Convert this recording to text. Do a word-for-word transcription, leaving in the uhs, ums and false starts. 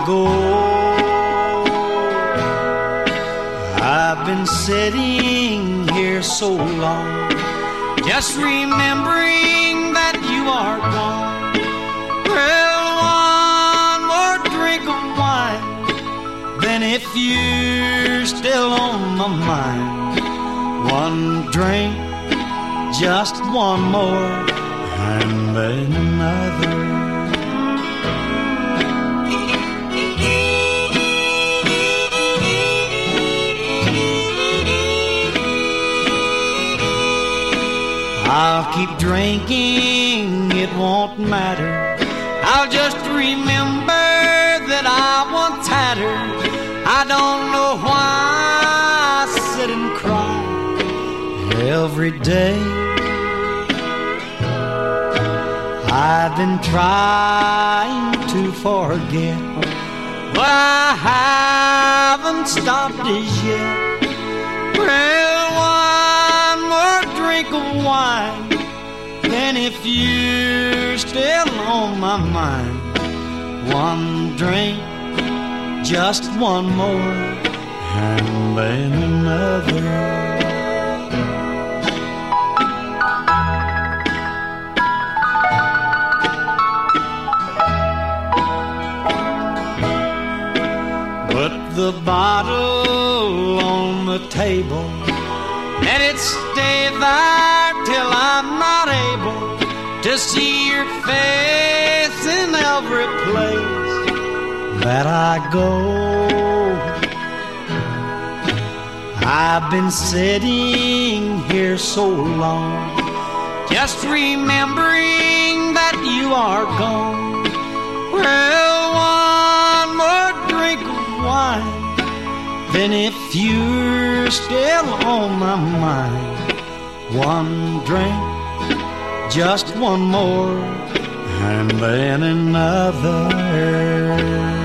go. I've been sitting here so long, just remembering that you are gone. Well, one more drink of wine, then if you're still on my mind, one drink, just one more, and then another. I'll keep drinking, it won't matter. I'll just remember that I once had her. I don't know why I sit and cry every day. I've been trying to forget, but I haven't stopped as yet. Well, one more drink of wine, then if you're still on my mind, one drink, just one more, and then another. Put the bottle on the table, let it stay there till I'm not able to see your face in every place that I go. I've been sitting here so long, just remembering that you are gone. Well, one more drink of wine, then if you're still on my mind, one drink, just one more, and then another.